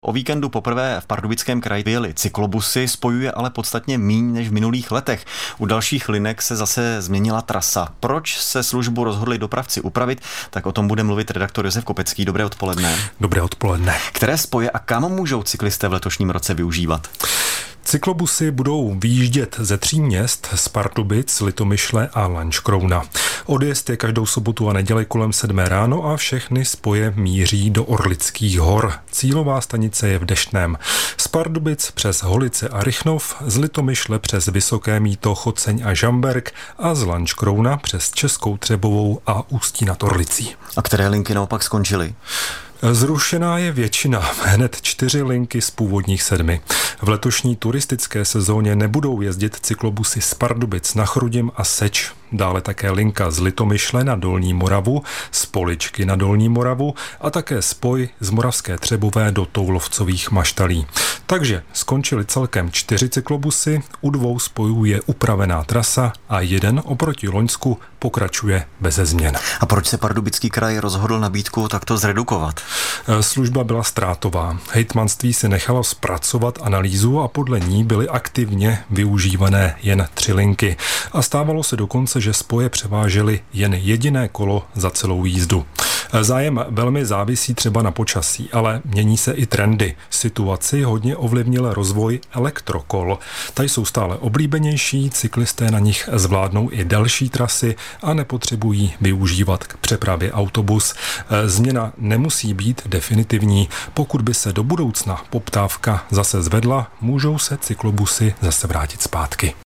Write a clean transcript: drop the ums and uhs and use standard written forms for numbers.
O víkendu poprvé v Pardubickém kraji vyjeli cyklobusy, spojuje ale podstatně míň než v minulých letech. U dalších linek se zase změnila trasa. Proč se službu rozhodli dopravci upravit, tak o tom bude mluvit redaktor Josef Kopecký. Dobré odpoledne. Dobré odpoledne. Které spoje a kam můžou cyklisté v letošním roce využívat? Cyklobusy budou vyjíždět ze 3 měst, z Pardubic, Litomyšle a Lanškrouna. Odjezd je každou sobotu a neděli kolem 7 ráno a všechny spoje míří do Orlických hor. Cílová stanice je v Deštném. Z Pardubic přes Holice a Rychnov, z Litomyšle přes Vysoké Mýto, Choceň a Žamberk a z Lanškrouna přes Českou Třebovou a Ústí nad Orlicí. A které linky naopak skončily? Zrušená je většina, hned 4 linky z původních 7. V letošní turistické sezóně nebudou jezdit cyklobusy z Pardubic na Chrudim a Seč. Dále také linka z Litomyšle na Dolní Moravu, z Poličky na Dolní Moravu a také spoj z Moravské Třebové do Toulovcových Maštalí. Takže skončily celkem 4 cyklobusy, u 2 spojů je upravená trasa a jeden oproti loňsku pokračuje beze změn. A proč se Pardubický kraj rozhodl nabídku takto zredukovat? Služba byla ztrátová. Hejtmanství si nechalo zpracovat analýzu a podle ní byly aktivně využívané jen 3 linky. A stávalo se dokonce, že spoje převážely jen jediné kolo za celou jízdu. Zájem velmi závisí třeba na počasí, ale mění se i trendy. Situaci hodně ovlivnil rozvoj elektrokol. Ta jsou stále oblíbenější, cyklisté na nich zvládnou i delší trasy a nepotřebují využívat k přepravě autobus. Změna nemusí být definitivní. Pokud by se do budoucna poptávka zase zvedla, můžou se cyklobusy zase vrátit zpátky.